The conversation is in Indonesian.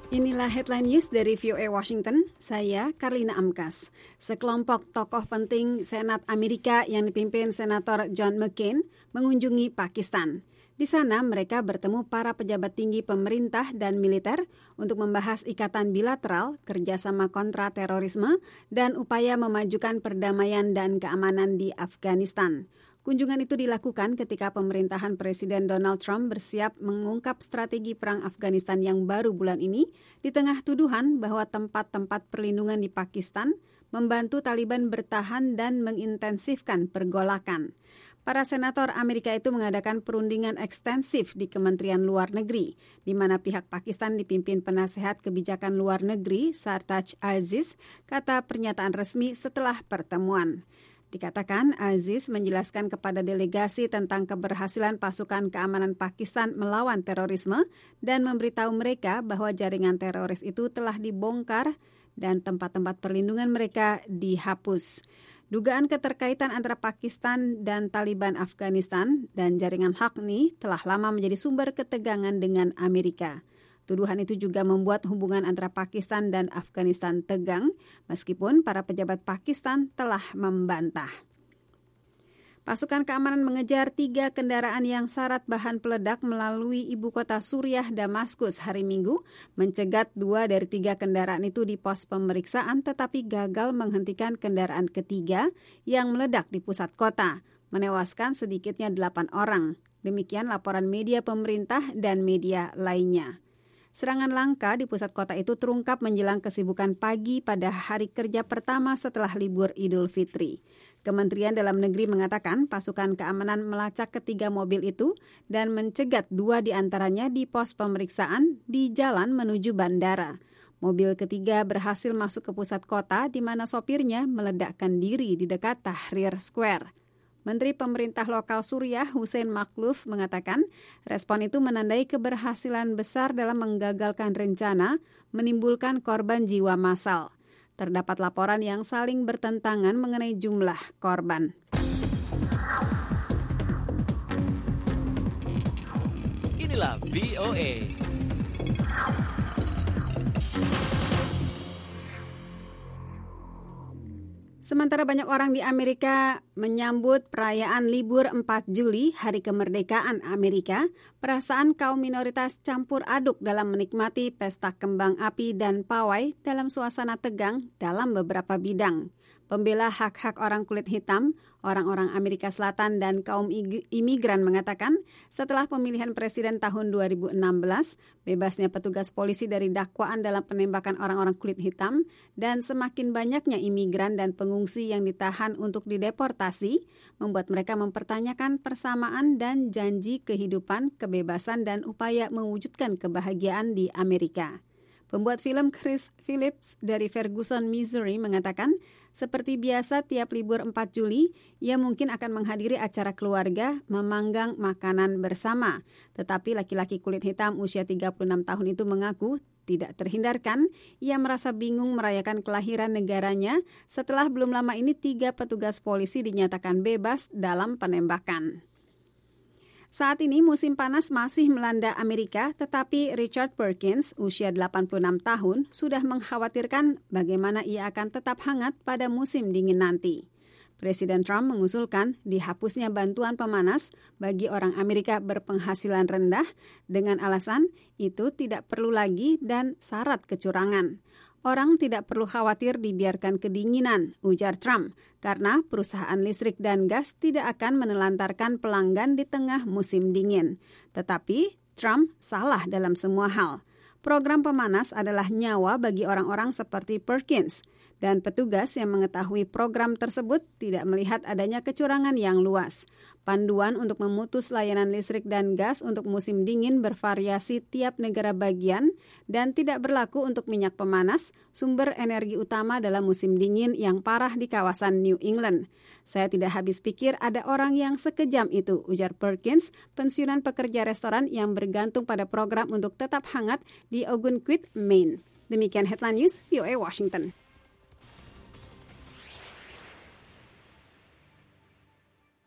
Inilah headline news dari VOA Washington, saya Karlina Amkas. Sekelompok tokoh penting Senat Amerika yang dipimpin Senator John McCain mengunjungi Pakistan. Di sana mereka bertemu para pejabat tinggi pemerintah dan militer untuk membahas ikatan bilateral, kerjasama kontra terorisme, dan upaya memajukan perdamaian dan keamanan di Afghanistan. Kunjungan itu dilakukan ketika pemerintahan Presiden Donald Trump bersiap mengungkap strategi perang Afghanistan yang baru bulan ini di tengah tuduhan bahwa tempat-tempat perlindungan di Pakistan membantu Taliban bertahan dan mengintensifkan pergolakan. Para senator Amerika itu mengadakan perundingan ekstensif di Kementerian Luar Negeri, di mana pihak Pakistan dipimpin penasehat kebijakan luar negeri Sartaj Aziz, kata pernyataan resmi setelah pertemuan. Dikatakan Aziz menjelaskan kepada delegasi tentang keberhasilan pasukan keamanan Pakistan melawan terorisme dan memberitahu mereka bahwa jaringan teroris itu telah dibongkar dan tempat-tempat perlindungan mereka dihapus. Dugaan keterkaitan antara Pakistan dan Taliban Afghanistan dan jaringan Haqqani telah lama menjadi sumber ketegangan dengan Amerika. Tuduhan itu juga membuat hubungan antara Pakistan dan Afghanistan tegang, meskipun para pejabat Pakistan telah membantah. Pasukan keamanan mengejar 3 kendaraan yang syarat bahan peledak melalui ibu kota Suriah Damaskus hari Minggu, mencegat 2 dari 3 kendaraan itu di pos pemeriksaan tetapi gagal menghentikan kendaraan ketiga yang meledak di pusat kota, menewaskan sedikitnya 8 orang. Demikian laporan media pemerintah dan media lainnya. Serangan langka di pusat kota itu terungkap menjelang kesibukan pagi pada hari kerja pertama setelah libur Idul Fitri. Kementerian Dalam Negeri mengatakan pasukan keamanan melacak ketiga mobil itu dan mencegat 2 di antaranya di pos pemeriksaan di jalan menuju bandara. Mobil ketiga berhasil masuk ke pusat kota di mana sopirnya meledakkan diri di dekat Tahrir Square. Menteri Pemerintah Lokal Suriah Hussein Makhlouf mengatakan respon itu menandai keberhasilan besar dalam menggagalkan rencana menimbulkan korban jiwa massal. Terdapat laporan yang saling bertentangan mengenai jumlah korban. Inilah VOA. Sementara banyak orang di Amerika menyambut perayaan libur 4 Juli, Hari Kemerdekaan Amerika, perasaan kaum minoritas campur aduk dalam menikmati pesta kembang api dan pawai dalam suasana tegang dalam beberapa bidang. Pembela hak-hak orang kulit hitam, orang-orang Amerika Selatan dan kaum imigran mengatakan setelah pemilihan presiden tahun 2016, bebasnya petugas polisi dari dakwaan dalam penembakan orang-orang kulit hitam dan semakin banyaknya imigran dan pengungsi yang ditahan untuk dideportasi, membuat mereka mempertanyakan persamaan dan janji kehidupan, kebebasan dan upaya mewujudkan kebahagiaan di Amerika. Pembuat film Chris Phillips dari Ferguson, Missouri mengatakan, seperti biasa tiap libur 4 Juli, ia mungkin akan menghadiri acara keluarga memanggang makanan bersama. Tetapi laki-laki kulit hitam usia 36 tahun itu mengaku tidak terhindarkan, ia merasa bingung merayakan kelahiran negaranya setelah belum lama ini 3 petugas polisi dinyatakan bebas dalam penembakan. Saat ini musim panas masih melanda Amerika, tetapi Richard Perkins, usia 86 tahun, sudah mengkhawatirkan bagaimana ia akan tetap hangat pada musim dingin nanti. Presiden Trump mengusulkan dihapusnya bantuan pemanas bagi orang Amerika berpenghasilan rendah dengan alasan itu tidak perlu lagi dan syarat kecurangan. Orang tidak perlu khawatir dibiarkan kedinginan, ujar Trump, karena perusahaan listrik dan gas tidak akan menelantarkan pelanggan di tengah musim dingin. Tetapi Trump salah dalam semua hal. Program pemanas adalah nyawa bagi orang-orang seperti Perkins, dan petugas yang mengetahui program tersebut tidak melihat adanya kecurangan yang luas. Panduan untuk memutus layanan listrik dan gas untuk musim dingin bervariasi tiap negara bagian dan tidak berlaku untuk minyak pemanas, sumber energi utama dalam musim dingin yang parah di kawasan New England. Saya tidak habis pikir ada orang yang sekejam itu, ujar Perkins, pensiunan pekerja restoran yang bergantung pada program untuk tetap hangat di Ogunquit, Maine. Demikian Headline News, VOA Washington.